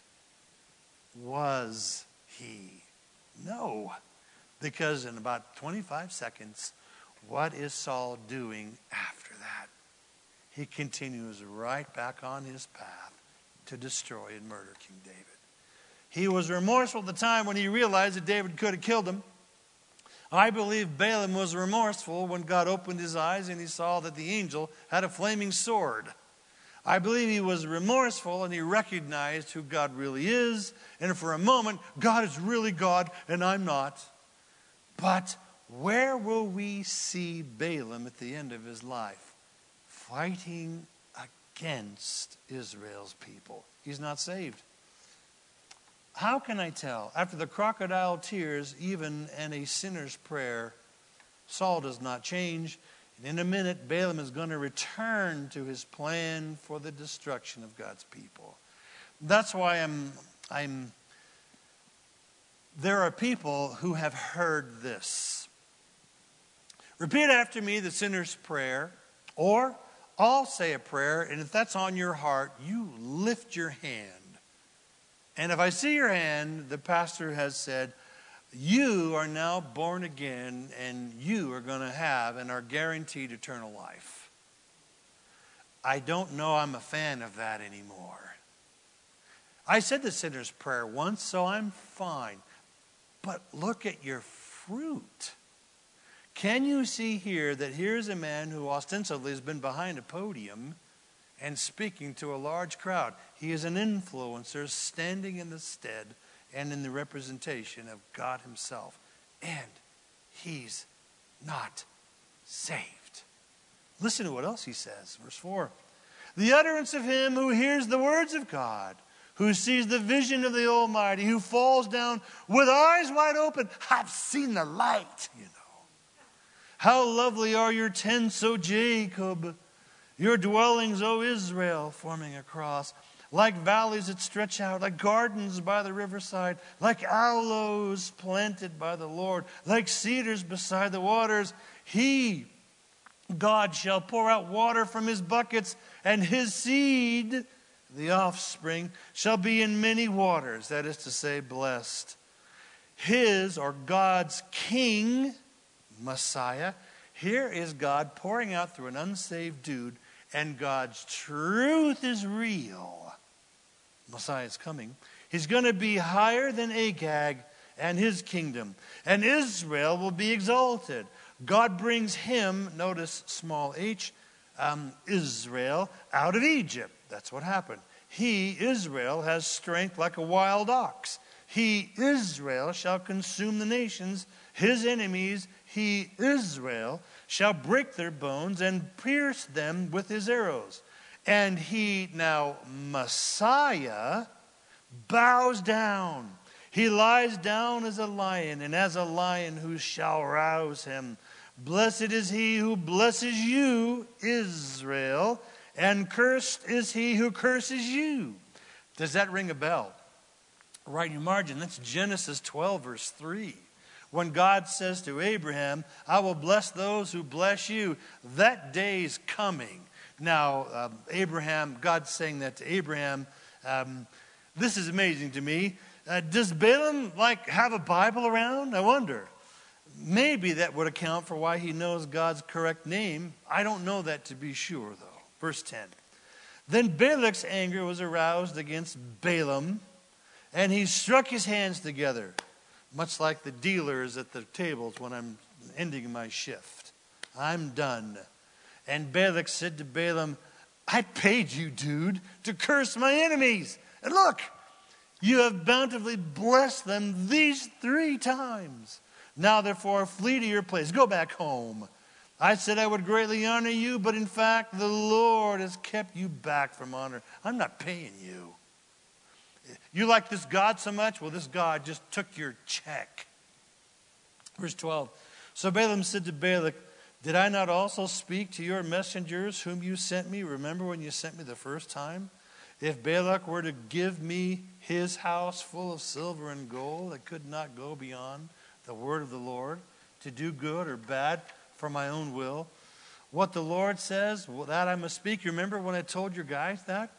Was he? No. Because in about 25 seconds, what is Saul doing after that? He continues right back on his path to destroy and murder King David. He was remorseful at the time when he realized that David could have killed him. I believe Balaam was remorseful when God opened his eyes and he saw that the angel had a flaming sword. I believe he was remorseful and he recognized who God really is. And for a moment, God is really God and I'm not. But where will we see Balaam at the end of his life? Fighting against Israel's people. He's not saved. How can I tell? After the crocodile tears, even in a sinner's prayer, Saul does not change. And in a minute, Balaam is going to return to his plan for the destruction of God's people. That's why there are people who have heard this. Repeat after me the sinner's prayer, or I'll say a prayer, and if that's on your heart, you lift your hand. And if I see your hand, the pastor has said, you are now born again and you are going to have and are guaranteed eternal life. I don't know I'm a fan of that anymore. I said the sinner's prayer once, so I'm fine. But look at your fruit. Can you see here that here's a man who ostensibly has been behind a podium and speaking to a large crowd? He is an influencer standing in the stead and in the representation of God himself. And he's not saved. Listen to what else he says. Verse 4. The utterance of him who hears the words of God, who sees the vision of the Almighty, who falls down with eyes wide open. I've seen the light, you know. How lovely are your tents, O Jacob, your dwellings, O Israel, forming a cross. Like valleys that stretch out, like gardens by the riverside, like aloes planted by the Lord, like cedars beside the waters. He, God, shall pour out water from his buckets, and his seed, the offspring, shall be in many waters, that is to say, blessed. His, or God's king, Messiah, here is God pouring out through an unsaved dude, and God's truth is real. Messiah is coming. He's going to be higher than Agag and his kingdom, and Israel will be exalted. God brings him, notice small h, Israel, out of Egypt. That's what happened. He, Israel, has strength like a wild ox. He, Israel, shall consume the nations, his enemies. He, Israel, shall break their bones and pierce them with his arrows. And he, now Messiah, bows down. He lies down as a lion, and as a lion who shall rouse him. Blessed is he who blesses you, Israel, and cursed is he who curses you. Does that ring a bell? Right in your margin, that's Genesis 12, verse 3. When God says to Abraham, I will bless those who bless you, that day's coming. Now, Abraham, God's saying that to Abraham. This is amazing to me. Does Balaam have a Bible around? I wonder. Maybe that would account for why he knows God's correct name. I don't know that to be sure, though. Verse 10. Then Balak's anger was aroused against Balaam, and he struck his hands together, much like the dealers at the tables when I'm ending my shift. I'm done. And Balak said to Balaam, I paid you, dude, to curse my enemies. And look, you have bountifully blessed them these 3 times. Now, therefore, flee to your place. Go back home. I said I would greatly honor you, but in fact, the Lord has kept you back from honor. I'm not paying you. You like this God so much? Well, this God just took your check. Verse 12. So Balaam said to Balak, did I not also speak to your messengers whom you sent me? Remember when you sent me the first time? If Balak were to give me his house full of silver and gold, I could not go beyond the word of the Lord to do good or bad for my own will. What the Lord says, well, that I must speak. You remember when I told your guys that?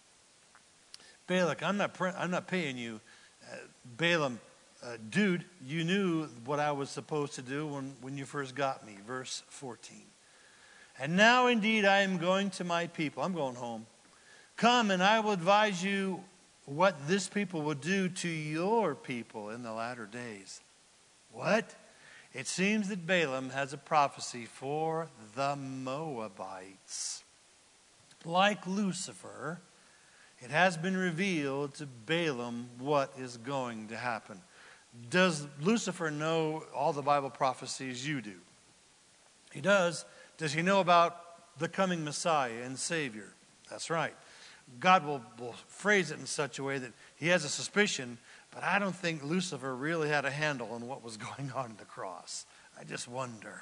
Balak, I'm not paying you. Balaam, dude, you knew what I was supposed to do when you first got me. Verse 14. And now indeed I am going to my people. I'm going home. Come and I will advise you what this people will do to your people in the latter days. What? It seems that Balaam has a prophecy for the Moabites. Like Lucifer, it has been revealed to Balaam what is going to happen. Does Lucifer know all the Bible prophecies you do? He does. Does he know about the coming Messiah and Savior? That's right. God will phrase it in such a way that he has a suspicion, but I don't think Lucifer really had a handle on what was going on in the cross. I just wonder.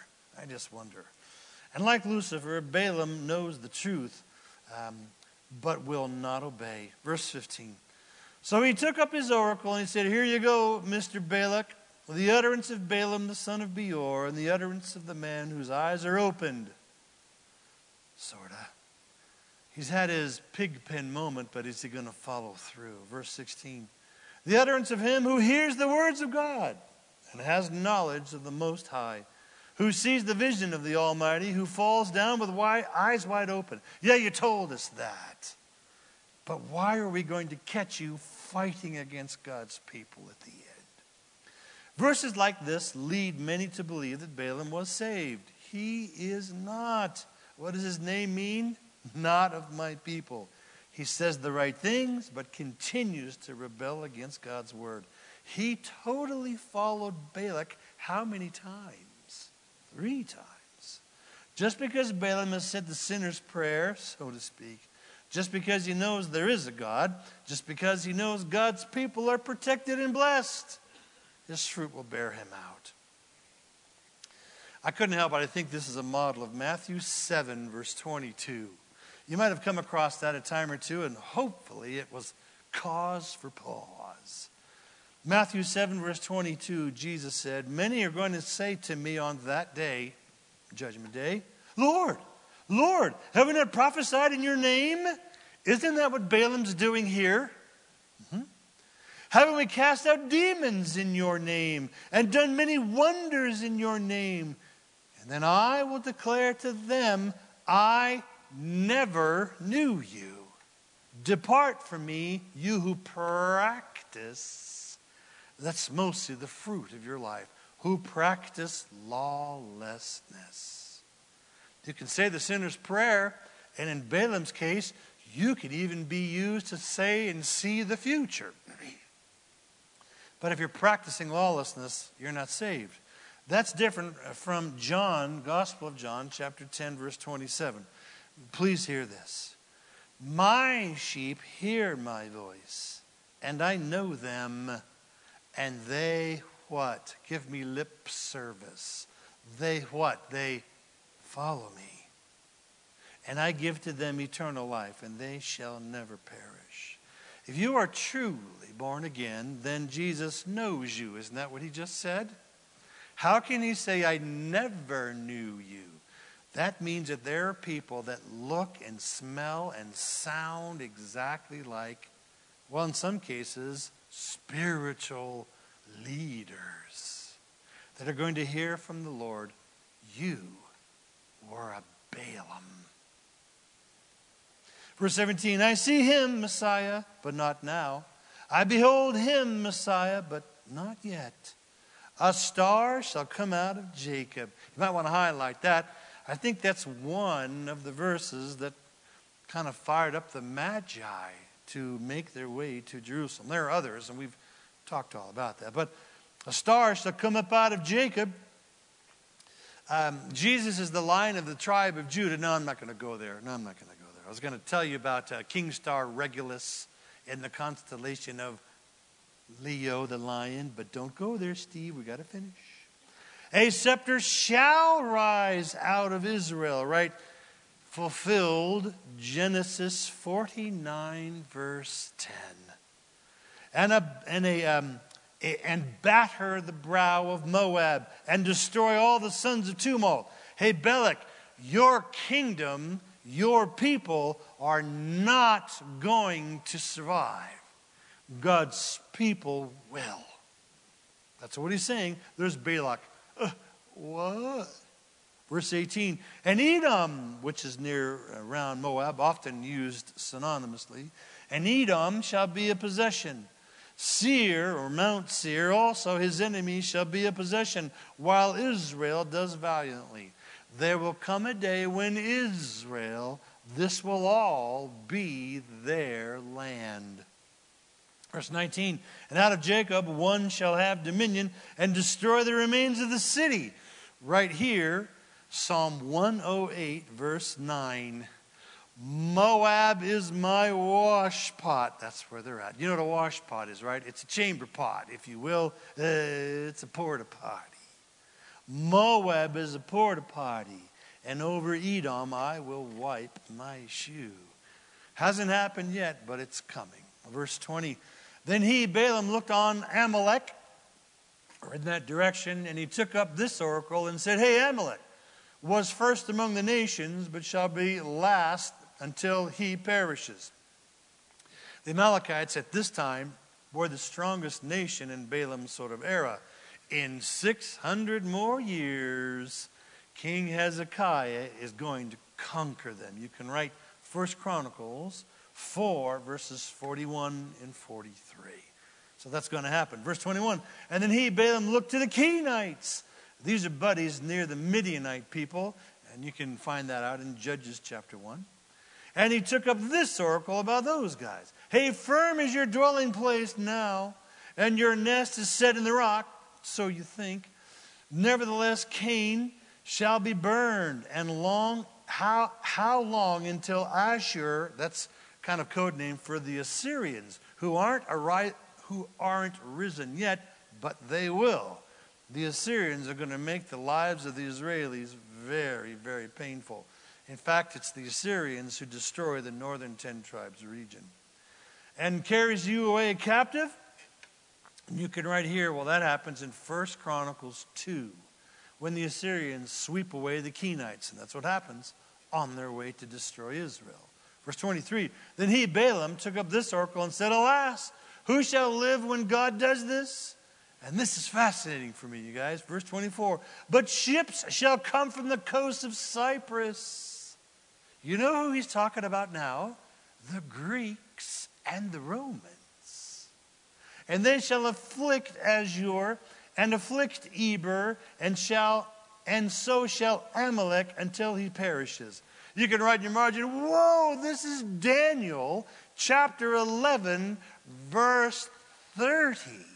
And like Lucifer, Balaam knows the truth, but will not obey. Verse 15. So he took up his oracle and he said, here you go, Mr. Balak, the utterance of Balaam the son of Beor, and the utterance of the man whose eyes are opened. Sorta. He's had his pig pen moment, but is he going to follow through? Verse 16. The utterance of him who hears the words of God and has knowledge of the Most High, who sees the vision of the Almighty, who falls down with eyes wide open. Yeah, you told us that. But why are we going to catch you fighting against God's people at the end? Verses like this lead many to believe that Balaam was saved. He is not. What does his name mean? Not of my people. He says the right things, but continues to rebel against God's word. He totally followed Balak how many times? 3 times. Just because Balaam has said the sinner's prayer, so to speak, just because he knows there is a God, just because he knows God's people are protected and blessed, his fruit will bear him out. I couldn't help but I think this is a model of Matthew 7, verse 22. You might have come across that a time or two, and hopefully it was cause for pause. Matthew 7, verse 22, Jesus said, "Many are going to say to me on that day," Judgment Day, "Lord, Lord, have we not prophesied in your name? Isn't that what Balaam's doing here? Haven't we cast out demons in your name and done many wonders in your name? And then I will declare to them, I never knew you. Depart from me, you who practice," that's mostly the fruit of your life, "who practice lawlessness." You can say the sinner's prayer, and in Balaam's case, you could even be used to say and see the future. But if you're practicing lawlessness, you're not saved. That's different from John, Gospel of John, chapter 10, verse 27. Please hear this. "My sheep hear my voice, and I know them, and they" what? Give me lip service. They what? They follow me. "And I give to them eternal life, and they shall never perish." If you are truly born again, then Jesus knows you. Isn't that what he just said? How can he say, "I never knew you"? That means that there are people that look and smell and sound exactly like, well, in some cases, spiritual leaders that are going to hear from the Lord, "You were a Balaam." Verse 17, "I see him, Messiah, but not now. I behold him, Messiah, but not yet. A star shall come out of Jacob." You might want to highlight that. I think that's one of the verses that kind of fired up the Magi to make their way to Jerusalem. There are others, and we've talked all about that. But a star shall come up out of Jacob. Jesus is the Lion of the tribe of Judah. No, I'm not going to go there. I was going to tell you about King Star Regulus in the constellation of Leo the lion, but don't go there, Steve. We got to finish. "A scepter shall rise out of Israel," right? Fulfilled Genesis 49, verse 10. And batter the brow of Moab and destroy all the sons of Tumult. Hey, Balak, your kingdom, your people are not going to survive. God's people will. That's what he's saying. There's Balak. What? Verse 18, "And Edom," which is near around Moab, often used synonymously, "and Edom shall be a possession. Seir," or Mount Seir, "also his enemy shall be a possession, while Israel does valiantly." There will come a day when Israel, this will all be their land. Verse 19, "And out of Jacob one shall have dominion and destroy the remains of the city." Right here, Psalm 108, verse 9. "Moab is my wash pot." That's where they're at. You know what a wash pot is, right? It's a chamber pot, if you will. It's a porta potty. Moab is a porta potty. "And over Edom I will wipe my shoe." Hasn't happened yet, but it's coming. Verse 20. "Then he, Balaam, looked on Amalek," or in that direction, "and he took up this oracle and said, Hey, Amalek was first among the nations, but shall be last until he perishes." The Amalekites at this time were the strongest nation in Balaam's sort of era. In 600 more years, King Hezekiah is going to conquer them. You can write 1 Chronicles 4, verses 41 and 43. So that's going to happen. Verse 21, "And then he, Balaam, looked to the Kenites." These are buddies near the Midianite people, and you can find that out in Judges chapter 1. "And he took up this oracle about those guys. Hey, firm is your dwelling place now, and your nest is set in the rock," so you think. "Nevertheless, Cain shall be burned, and how long until Ashur," that's kind of code name for the Assyrians, who aren't risen yet, but they will. The Assyrians are going to make the lives of the Israelis very, very painful. In fact, it's the Assyrians who destroy the northern 10 tribes region. And carries you away captive. And you can write here, well, that happens in 1 Chronicles 2, when the Assyrians sweep away the Kenites. And that's what happens on their way to destroy Israel. Verse 23, then he, Balaam, took up this oracle and said, alas, who shall live when God does this? And this is fascinating for me, you guys. Verse 24, but ships shall come from the coast of Cyprus. You know who he's talking about now? The Greeks and the Romans. And they shall afflict Ashur and afflict Eber, and so shall Amalek until he perishes. You can write in your margin, whoa, this is Daniel chapter 11, verse 30.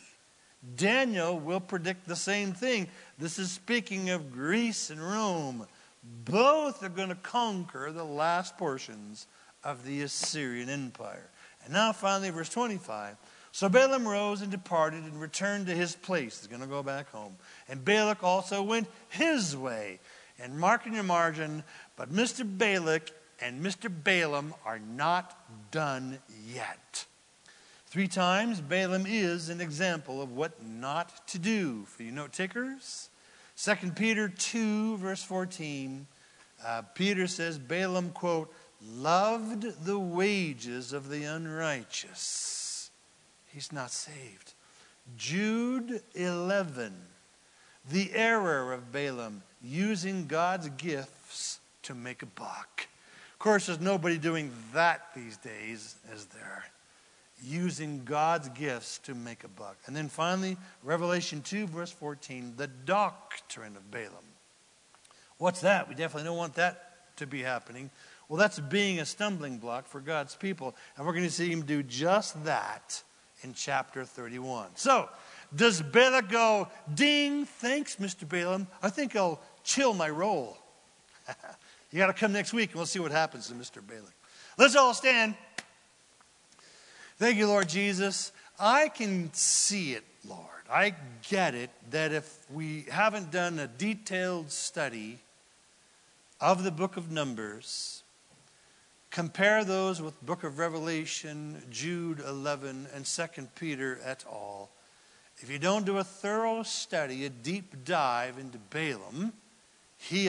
Daniel will predict the same thing. This is speaking of Greece and Rome. Both are going to conquer the last portions of the Assyrian Empire. And now finally, verse 25. So Balaam rose and departed and returned to his place. He's going to go back home. And Balak also went his way. And mark in your margin, but Mr. Balak and Mr. Balaam are not done yet. 3 times, Balaam is an example of what not to do. For you note takers, 2 Peter 2, verse 14, Peter says, Balaam, quote, loved the wages of the unrighteous. He's not saved. Jude 11, the error of Balaam, using God's gifts to make a buck. Of course, there's nobody doing that these days, is there? Using God's gifts to make a buck. And then finally, Revelation 2, verse 14, the doctrine of Balaam. What's that? We definitely don't want that to be happening. Well, that's being a stumbling block for God's people. And we're going to see him do just that in chapter 31. So, does Balak go, ding, thanks, Mr. Balaam. I think I'll chill my roll. You got to come next week and we'll see what happens to Mr. Balak. Let's all stand. Thank you, Lord Jesus. I can see it, Lord. I get it that if we haven't done a detailed study of the book of Numbers, compare those with book of Revelation, Jude 11, and 2 Peter et al. If you don't do a thorough study, a deep dive into Balaam, he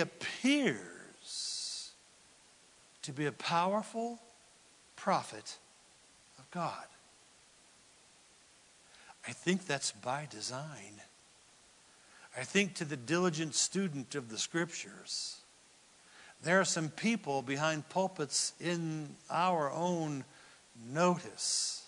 appears to be a powerful prophet of God. I think that's by design. I think to the diligent student of the scriptures, there are some people behind pulpits in our own notice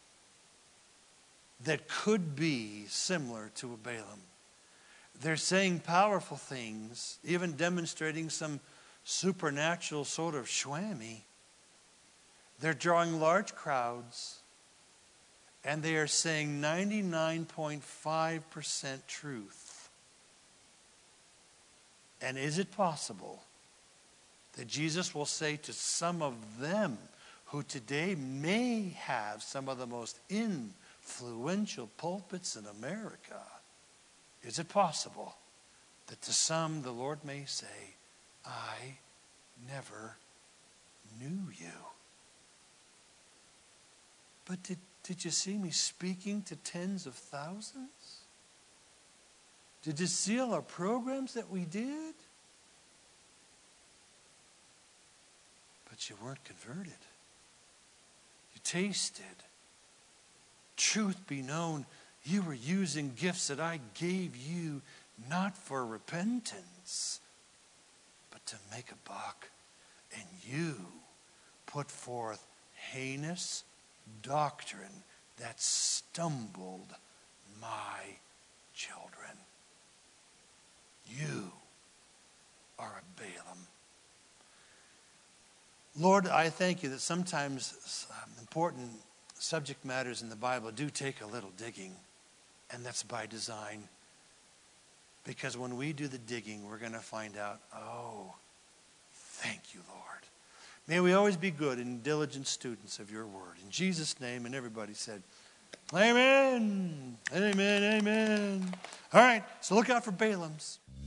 that could be similar to a Balaam. They're saying powerful things, even demonstrating some supernatural sort of shwammy. They're drawing large crowds, and they are saying 99.5% truth. And is it possible that Jesus will say to some of them who today may have some of the most influential pulpits in America, is it possible that to some the Lord may say, I never knew you? But did you see me speaking to tens of thousands? Did you see all our programs that we did? But you weren't converted. You tasted. Truth be known, you were using gifts that I gave you not for repentance, but to make a buck. And you put forth heinous doctrine that stumbled my children. You are a Balaam. Lord, I thank you that sometimes important subject matters in the Bible do take a little digging, and that's by design. Because when we do the digging, we're going to find out, oh, thank you, Lord. May we always be good and diligent students of your word. In Jesus' name, and everybody said, amen, amen, amen. All right, so look out for Balaam's.